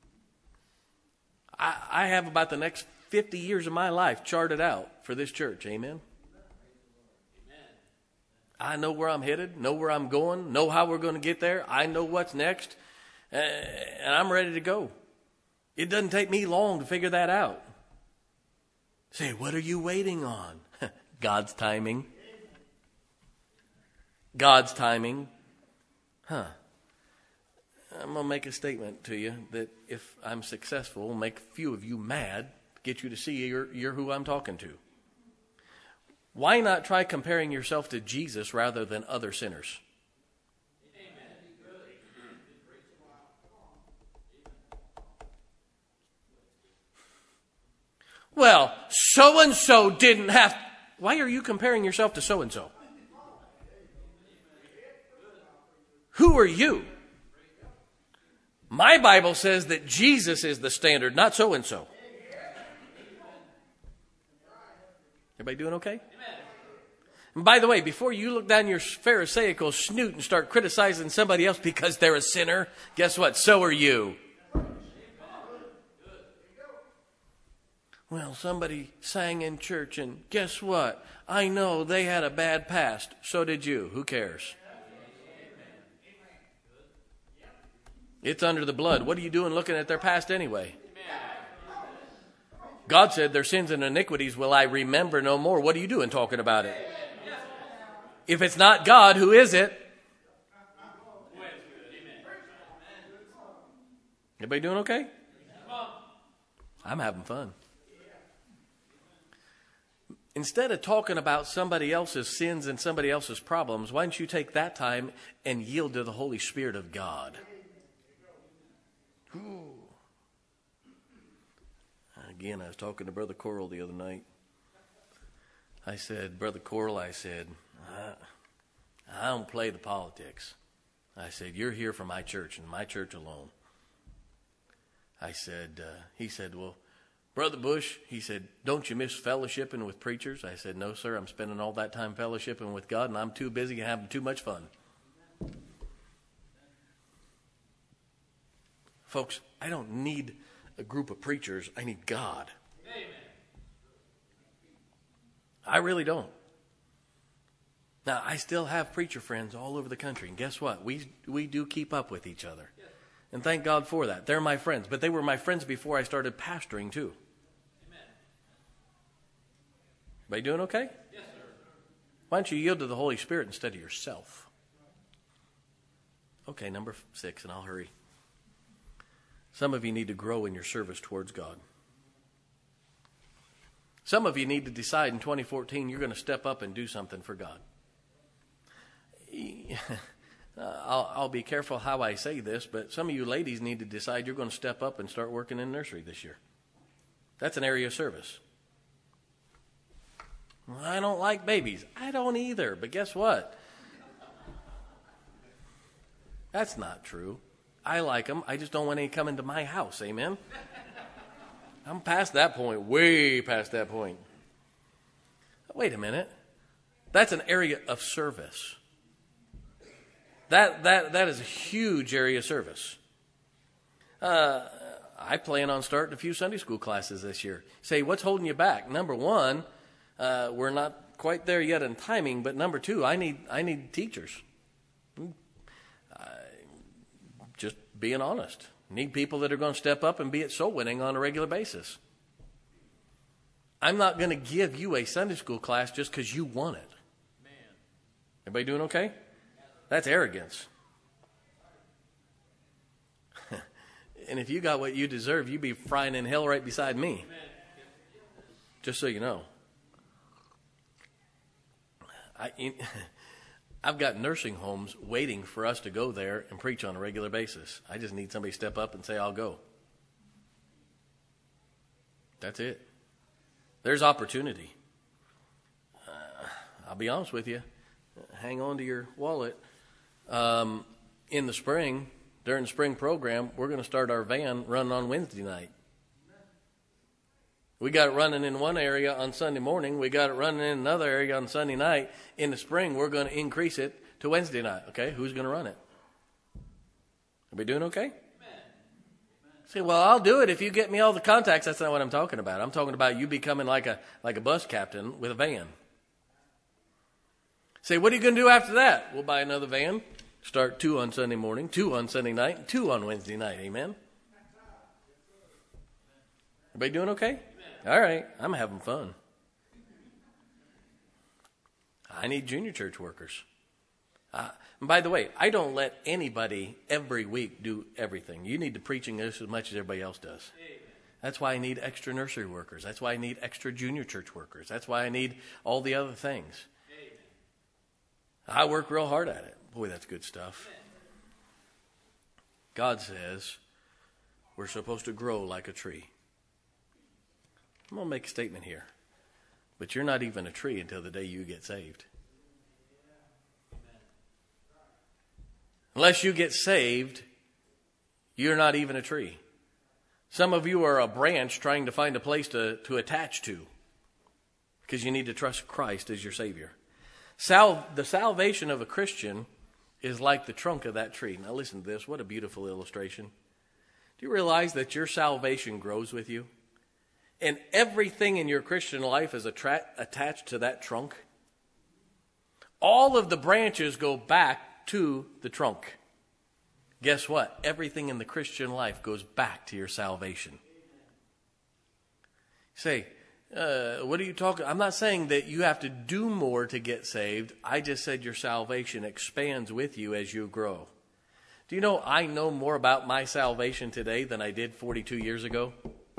I have about the next 50 years of my life charted out for this church. Amen. I know where I'm headed, know where I'm going, know how we're going to get there. I know what's next, and I'm ready to go. It doesn't take me long to figure that out. Say, what are you waiting on? God's timing. God's timing. I'm going to make a statement to you that if I'm successful, will make a few of you mad, get you to see you're who I'm talking to. Why not try comparing yourself to Jesus rather than other sinners? Well, so-and-so didn't have... Why are you comparing yourself to so-and-so? Who are you? My Bible says that Jesus is the standard, not so-and-so. Everybody doing okay? And by the way, before you look down your Pharisaical snoot and start criticizing somebody else because they're a sinner, guess what? So are you. Well, somebody sang in church, and guess what? I know they had a bad past. So did you. Who cares? It's under the blood. What are you doing looking at their past anyway? God said, their sins and iniquities will I remember no more. What are you doing talking about it? If it's not God, who is it? Everybody doing okay? I'm having fun. Instead of talking about somebody else's sins and somebody else's problems, why don't you take that time and yield to the Holy Spirit of God? Ooh. Again, I was talking to Brother Coral the other night. I said, Brother Coral, I don't play the politics. I said, you're here for my church and my church alone. I said, he said, well, Brother Bush, he said, don't you miss fellowshipping with preachers? I said, no, sir, I'm spending all that time fellowshipping with God, and I'm too busy having too much fun. Folks, I don't need a group of preachers. I need God. Amen. I really don't. Now, I still have preacher friends all over the country, and guess what? We do keep up with each other. And thank God for that. They're my friends, but they were my friends before I started pastoring too. Amen. Everybody doing okay? Yes, sir. Why don't you yield to the Holy Spirit instead of yourself? Okay, number 6, and I'll hurry. Some of you need to grow in your service towards God. Some of you need to decide in 2014 you're going to step up and do something for God. I'll be careful how I say this, but some of you ladies need to decide you're going to step up and start working in nursery this year. That's an area of service. Well, I don't like babies. I don't either, but guess what? That's not true. I like them. I just don't want any coming to my house. Amen? I'm past that point, way past that point. Wait a minute. That's an area of service. That is a huge area of service. I plan on starting a few Sunday school classes this year. Say, what's holding you back? Number one, we're not quite there yet in timing, but number two, I need teachers. Just being honest. Need people that are going to step up and be at soul winning on a regular basis. I'm not going to give you a Sunday school class just because you want it. Man. Everybody doing okay? That's arrogance. And if you got what you deserve, you'd be frying in hell right beside me. Just so you know. I've got nursing homes waiting for us to go there and preach on a regular basis. I just need somebody to step up and say, I'll go. That's it. There's opportunity. I'll be honest with you. Hang on to your wallet. In the spring, during the spring program, we're going to start our van running on Wednesday night. We got it running in one area on Sunday morning. We got it running in another area on Sunday night. In the spring, we're going to increase it to Wednesday night. Okay, who's going to run it? Everybody doing okay? Say, well, I'll do it if you get me all the contacts. That's not what I'm talking about. I'm talking about you becoming like a bus captain with a van. Say, what are you going to do after that? We'll buy another van. Start 2 on Sunday morning, 2 on Sunday night, and 2 on Wednesday night. Amen? Everybody doing okay? All right. I'm having fun. I need junior church workers. And by the way, I don't let anybody every week do everything. You need the preaching just as much as everybody else does. That's why I need extra nursery workers. That's why I need extra junior church workers. That's why I need all the other things. I work real hard at it. Boy, that's good stuff. God says we're supposed to grow like a tree. I'm going to make a statement here. But you're not even a tree until the day you get saved. Unless you get saved, you're not even a tree. Some of you are a branch trying to find a place to attach to because you need to trust Christ as your Savior. The salvation of a Christian is like the trunk of that tree. Now listen to this. What a beautiful illustration. Do you realize that your salvation grows with you? And everything in your Christian life is attached to that trunk? All of the branches go back to the trunk. Guess what? Everything in the Christian life goes back to your salvation. Say, what are you talking? I'm not saying that you have to do more to get saved. I just said your salvation expands with you as you grow. Do you know I know more about my salvation today than I did 42 years ago?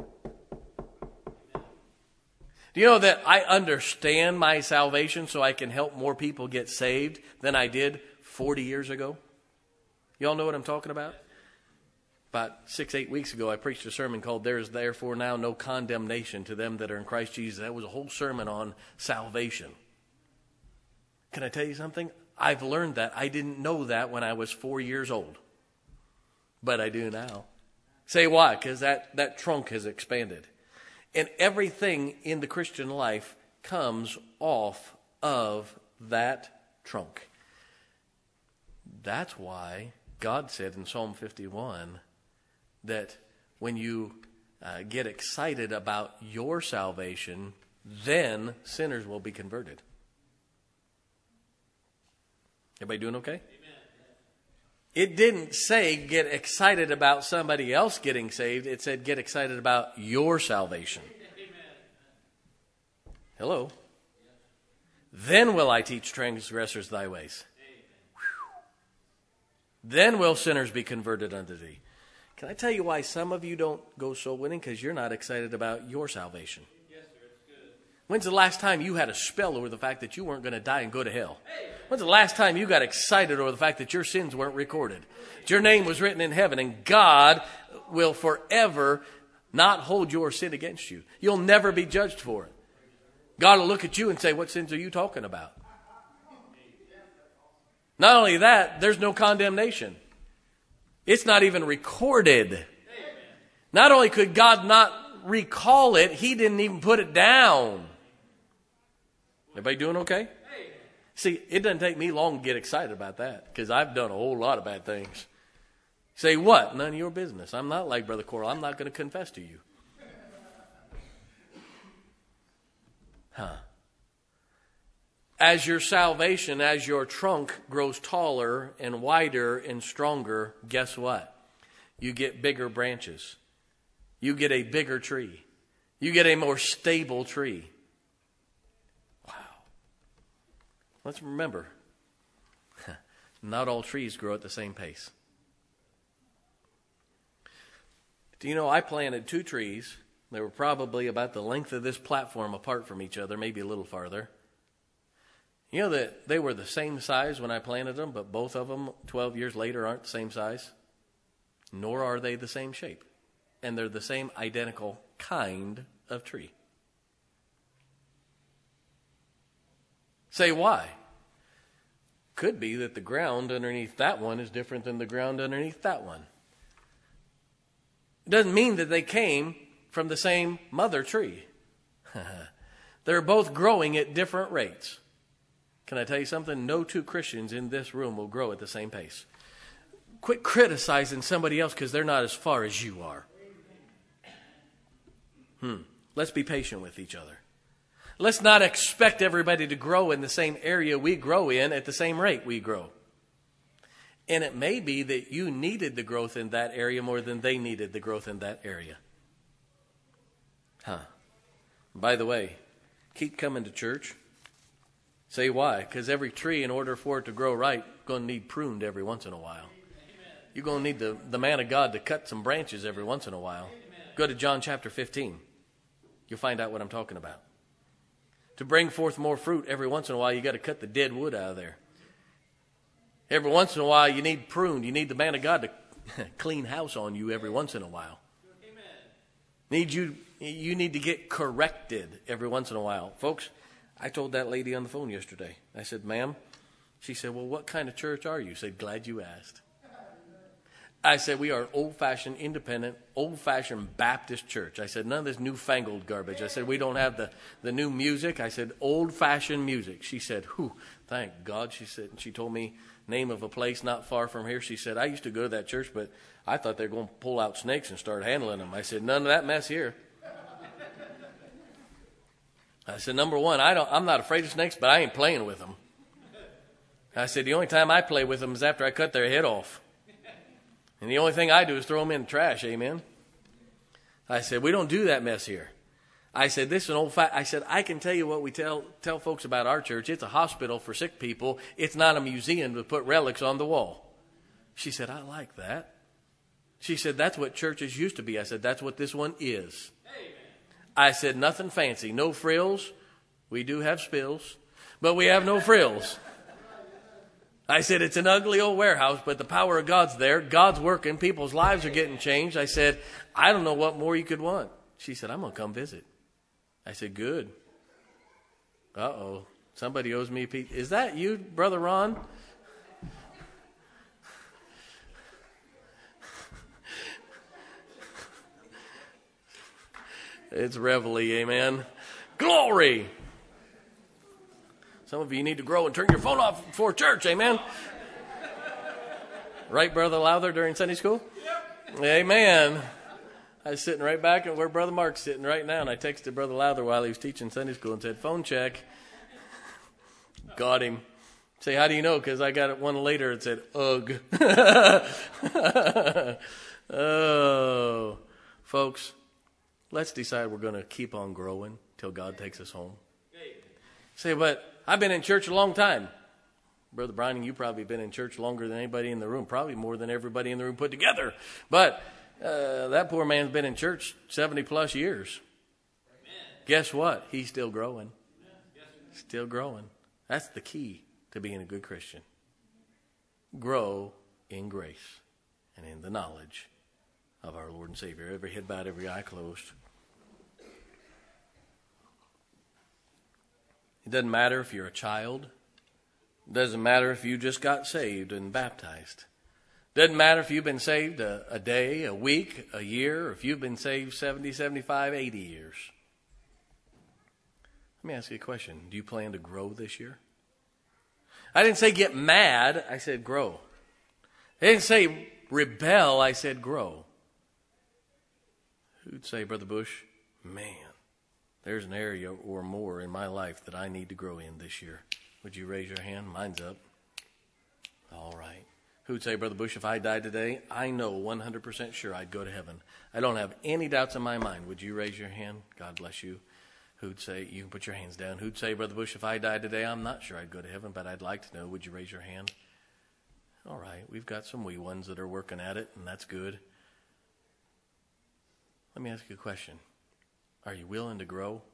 Do you know that I understand my salvation so I can help more people get saved than I did 40 years ago? You all know what I'm talking about? About 6-8 weeks ago, I preached a sermon called There is Therefore Now No Condemnation to Them That Are in Christ Jesus. That was a whole sermon on salvation. Can I tell you something? I've learned that. I didn't know that when I was 4 years old. But I do now. Say why? Because that trunk has expanded. And everything in the Christian life comes off of that trunk. That's why God said in Psalm 51 that when you get excited about your salvation, then sinners will be converted. Everybody doing okay? It didn't say get excited about somebody else getting saved. It said get excited about your salvation. Hello. Then will I teach transgressors thy ways. Then will sinners be converted unto thee. Can I tell you why some of you don't go soul winning? Because you're not excited about your salvation. Yes, sir, it's good. When's the last time you had a spell over the fact that you weren't going to die and go to hell? When's the last time you got excited over the fact that your sins weren't recorded? That your name was written in heaven and God will forever not hold your sin against you. You'll never be judged for it. God will look at you and say, what sins are you talking about? Not only that, there's no condemnation. It's not even recorded. Not only could God not recall it, he didn't even put it down. Everybody doing okay? See, it doesn't take me long to get excited about that because I've done a whole lot of bad things. Say what? None of your business. I'm not like Brother Coral. I'm not going to confess to you. As your salvation, as your trunk grows taller and wider and stronger, guess what? You get bigger branches. You get a bigger tree. You get a more stable tree. Wow. Let's remember, not all trees grow at the same pace. Do you know I planted 2 trees? They were probably about the length of this platform apart from each other, maybe a little farther. You know that they were the same size when I planted them, but both of them 12 years later aren't the same size? Nor are they the same shape. And they're the same identical kind of tree. Say why? Could be that the ground underneath that one is different than the ground underneath that one. It doesn't mean that they came from the same mother tree. They're both growing at different rates. Can I tell you something? No 2 Christians in this room will grow at the same pace. Quit criticizing somebody else because they're not as far as you are. Let's be patient with each other. Let's not expect everybody to grow in the same area we grow in at the same rate we grow. And it may be that you needed the growth in that area more than they needed the growth in that area. By the way, keep coming to church. Say why? Because every tree, in order for it to grow right, is going to need pruned every once in a while. You're going to need the man of God to cut some branches every once in a while. Go to John chapter 15. You'll find out what I'm talking about. To bring forth more fruit, every once in a while, you got to cut the dead wood out of there. Every once in a while, you need pruned. You need the man of God to clean house on you every once in a while. You need to get corrected every once in a while. Folks, I told that lady on the phone yesterday. I said, ma'am. She said, well, what kind of church are you? I said, glad you asked. I said, we are an old-fashioned, independent, old-fashioned Baptist church. I said, none of this newfangled garbage. I said, we don't have the new music. I said, old-fashioned music. She said, thank God. She said, and she told me name of a place not far from here. She said, I used to go to that church, but I thought they were going to pull out snakes and start handling them. I said, none of that mess here. I said, number one, I'm not afraid of snakes, but I ain't playing with them. I said, the only time I play with them is after I cut their head off. And the only thing I do is throw them in the trash, amen? I said, we don't do that mess here. I said, this is an old fact. I said, I can tell you what we tell folks about our church. It's a hospital for sick people. It's not a museum to put relics on the wall. She said, I like that. She said, that's what churches used to be. I said, that's what this one is. Amen. I said, nothing fancy. No frills. We do have spills, but we have no frills. I said, it's an ugly old warehouse, but the power of God's there. God's working. People's lives are getting changed. I said, I don't know what more you could want. She said, I'm going to come visit. I said, good. Uh-oh. Somebody owes me a piece. Is that you, Brother Ron? It's Reveille, amen. Glory! Some of you need to grow and turn your phone off before church, amen. Right, Brother Lowther, during Sunday school? Yep. Amen. I was sitting right back at where Brother Mark's sitting right now, and I texted Brother Lowther while he was teaching Sunday school and said, phone check. Got him. Say, how do you know? Because I got it one later. It said, ugh. Oh, folks, let's decide we're going to keep on growing till God takes us home. Say, but I've been in church a long time. Brother Brian, you probably been in church longer than anybody in the room, probably more than everybody in the room put together. But that poor man's been in church 70 plus years. Amen. Guess what? He's still growing. Still growing. That's the key to being a good Christian. Grow in grace and in the knowledge of our Lord and Savior. Every head bowed, every eye closed. It doesn't matter if you're a child. It doesn't matter if you just got saved and baptized. It doesn't matter if you've been saved a day, a week, a year, or if you've been saved 70, 75, 80 years. Let me ask you a question. Do you plan to grow this year? I didn't say get mad. I said grow. I didn't say rebel. I said grow. Who'd say, Brother Bush, man, there's an area or more in my life that I need to grow in this year. Would you raise your hand? Mine's up. All right. Who'd say, Brother Bush, if I died today, I know 100% sure I'd go to heaven. I don't have any doubts in my mind. Would you raise your hand? God bless you. Who'd say, you can put your hands down. Who'd say, Brother Bush, if I died today, I'm not sure I'd go to heaven, but I'd like to know. Would you raise your hand? All right. We've got some wee ones that are working at it, and that's good. Let me ask you a question. Are you willing to grow?